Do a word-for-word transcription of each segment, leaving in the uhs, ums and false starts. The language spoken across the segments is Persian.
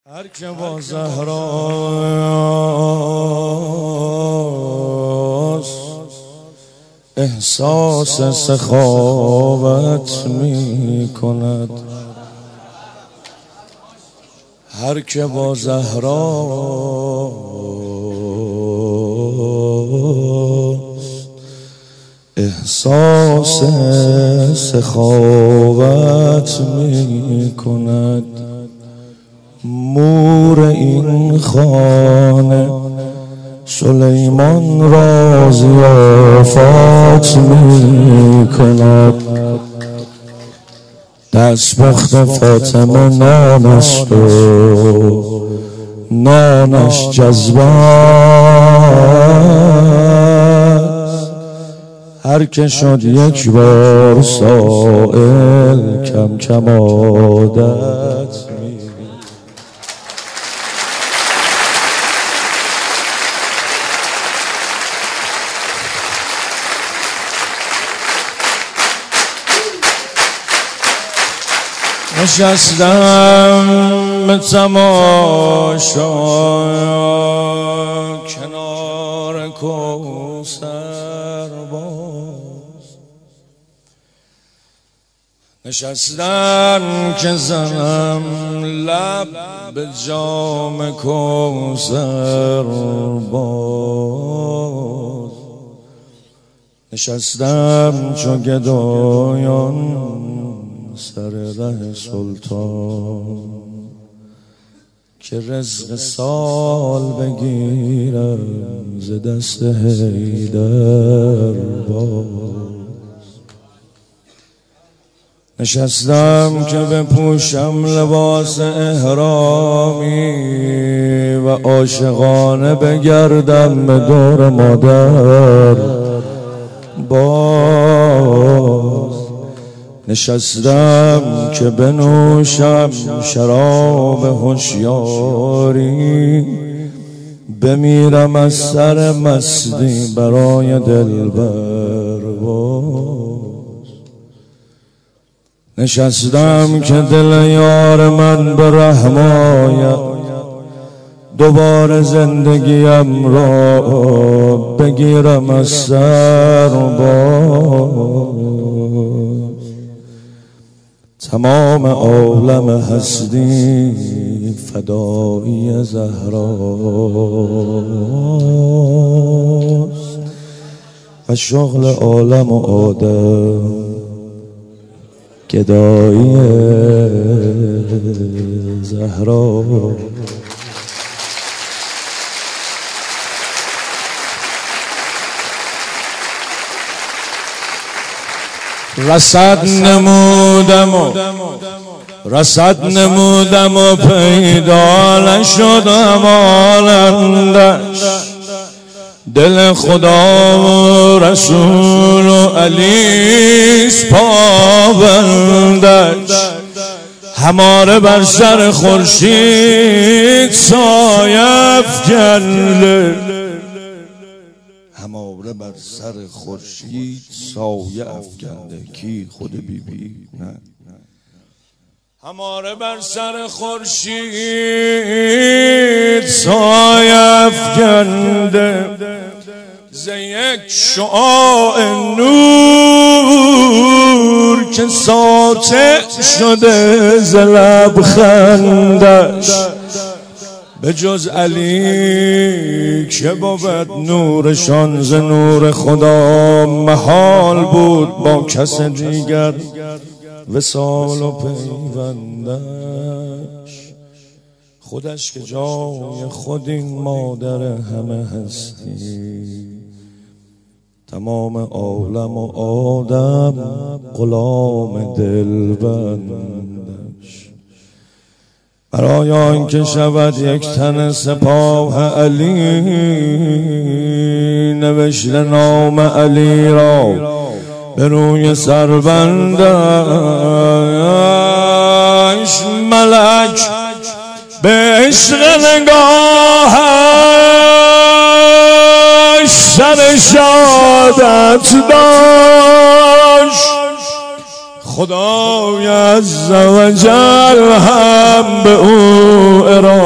هر که با زهراست احساس سخاوت می کند، هر که با زهراست احساس سخاوت می کند. مور این خانه سلیمان را ضیافت می کند، دستبخت فاطمه نانست و نانش جذبه است. هر که شد یک بار سائل کم کم عادت می نشستم به تماشا کنار کوثر باز، نشستم که زنم لب به جام کوثر باز، نشستم چو گدایان سر ره سلطان که رزق سال بگیرم ز دست حیدر باز، نشستم که بپوشم لباس احرامی و عاشقانه بگردم به دور مادر باز، نشستم که بنوشم شراب هوشیاری بمیرم از سر مستی برای دلبر باز، نشستم که دل یار من به رحم آید دوباره زندگیم را بگیرم از سر باز. تمام عالم هستی فدایی زهراست و شغل عالم و آدم گدایی زهراست. رصد نمودم و رصد نمودم و پیدا نشد مانندش، دل خدا و رسول و علیس پابندش، هماره بر سر خورشید سایه افکنده، هماره بر سر خورشید سایه افکنده. کی؟ خود بی بی؟ نه، هماره بر سر خورشید سایه افکنده، ز یک شعاع نور که ساطع شده ز لبخندش، به جز علی که بود نورشان ز نور خدا محال بود با کس دیگر وصال و پیوندش. خودش که جای خود این مادر همه هستی، تمام عالم و آدم غلام دلبندش، برای آنکه شود یک تن سپاه علی نوشته نام علی را به روی سربندش، ملک به عشق نگاهش سر شادت داشت، خدای عز و جل هم به او اراده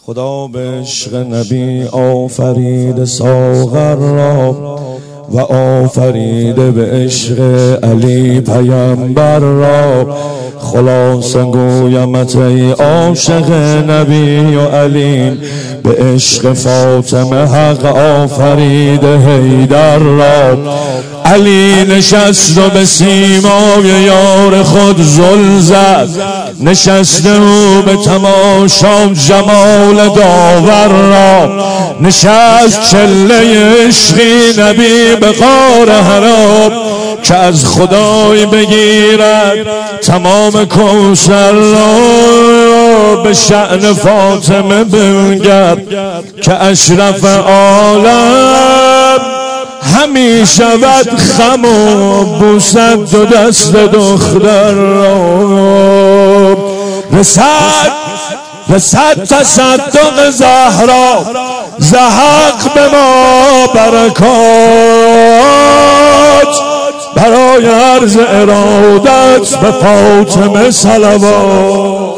خدا به عشق نبی آفرید ساغر را و آفریده به عشق علی پیامبر را. خلاصه گویمت ای عاشق نبی و علی، به عشق فاطمه حق آفریده حیدر را. علی نشست و به سیمای یار خود زل زد، نشسته او به تماشا جمال داور را. نشست چله عشقی نبی به غار حرا، که از خدای بگیرد تمام کوثر را. به شأن فاطمه بنگر که اشرف عالم، همی شود خم و بوسد دو دست دختر را. رسد رسد تصدق زهرا زحق به ما برکات، برای عرض ارادت به فاطمه صلوات.